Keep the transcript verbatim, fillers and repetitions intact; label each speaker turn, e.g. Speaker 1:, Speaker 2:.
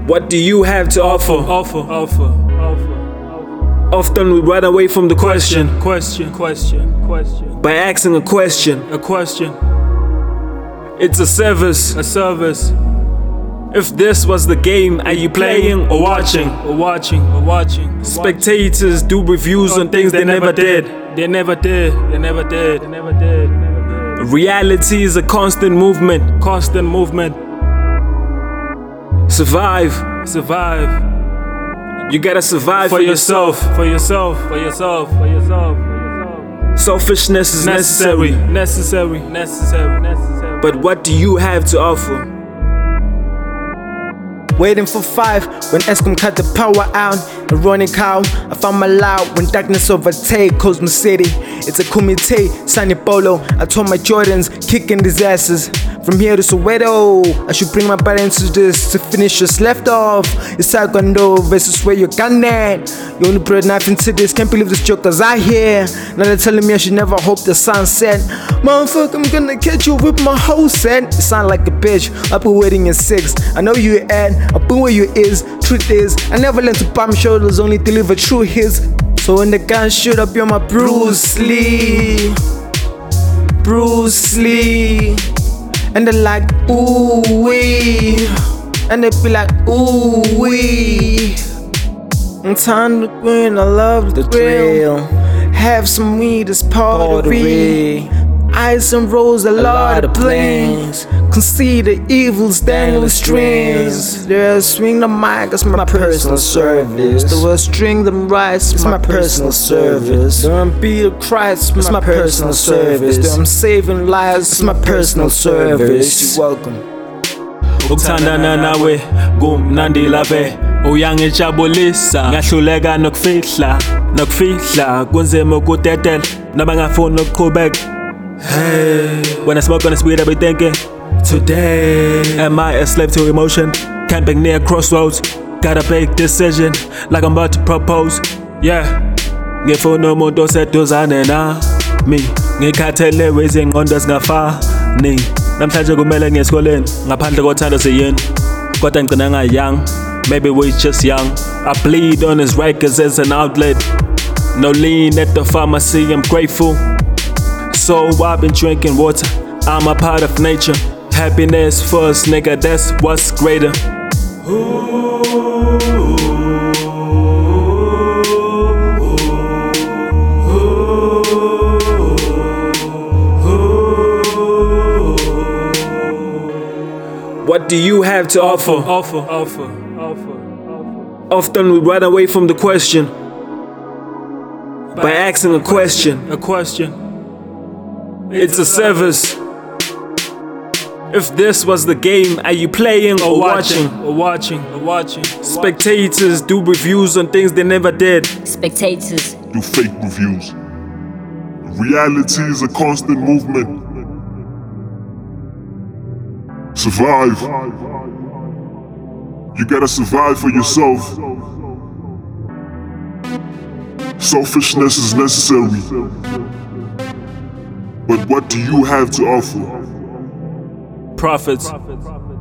Speaker 1: What do you have to offer?
Speaker 2: Offer, offer, offer.
Speaker 1: Often we run away from the question,
Speaker 2: Question, question, question.
Speaker 1: by asking a question.
Speaker 2: A question,
Speaker 1: It's a service.
Speaker 2: a service.
Speaker 1: If this was the game, are you playing or watching?
Speaker 2: Or watching, or watching.
Speaker 1: Spectators do reviews on things they never did.
Speaker 2: They never did. They never did. They never did. They never did.
Speaker 1: Reality is a constant movement.
Speaker 2: Constant movement.
Speaker 1: Survive.
Speaker 2: Survive.
Speaker 1: You gotta survive
Speaker 2: For yourself. For yourself. For yourself. For yourself.
Speaker 1: Selfishness is necessary.
Speaker 2: Necessary. Necessary. Necessary.
Speaker 1: But what do you have to offer?
Speaker 3: Waiting for five when Eskom cut the power out. A running cow, I found my loud when darkness overtake Cosmo City. It's a kumite, Sunny Polo. I told my Jordans, kicking disasters. From here to Soweto, I should bring my body into this to finish what's left off. It's Taekwondo versus where you're gunning. You only put a knife into this, can't believe this jokers out here. Now they're telling me I should never hope the sunset. Motherfucker, I'm gonna catch you with my whole set. You sound like a bitch, I've been waiting in six. I know you at, I've been where you is. Truth is, I never learned to palm shoulders, only deliver true hits. So when the guns shoot up, you're my Bruce Lee. Bruce Lee. And they're like, ooh wee. And they be like, ooh wee. I'm time to win, I love the thrill. Have some weed, it's pottery. Ice and rolls, a, a lot, lot of planes. Can see the evils dangling strings. They'll swing the mic, it's my, my personal service. The will string them rice, it's my personal service. Don't be a Christ, it's my personal service. I'm saving lives, it's my personal service. You're welcome.
Speaker 1: Ukuthandana nawe kumnandi laphe uyangijabulisa ngahluleka nokufihla nokufihla kunzima ukutetela nabangafuni ukuqhubeka. Hey, when I smoke on this weed I be thinking, today am I a slave to emotion? Camping near crossroads, got a big decision like I'm about to propose. Yeah, ngifuna umuntu oseduzane nami, ngikhathele izingqondo zingafani. Namhlanje kumele ngiye esikoleni ngaphandle kothando siyini kodwa ngicina nga-young. Maybe we just young. I bleed on his records as an outlet. No lean at the pharmacy, I'm grateful. So I've been drinking water, I'm a part of nature. Happiness first, nigga, that's what's greater. What do you have to offer?
Speaker 2: Offer, offer, offer.
Speaker 1: Often we run away from the question by asking a question.
Speaker 2: A question.
Speaker 1: It's a service. If this was the game, are you playing or watching?
Speaker 2: Or watching, or watching.
Speaker 1: Spectators do reviews on things they never did.
Speaker 4: Spectators
Speaker 5: do fake reviews. Reality is a constant movement. Survive. You gotta survive for yourself. Selfishness is necessary. But what do you have to offer?
Speaker 1: Prophets.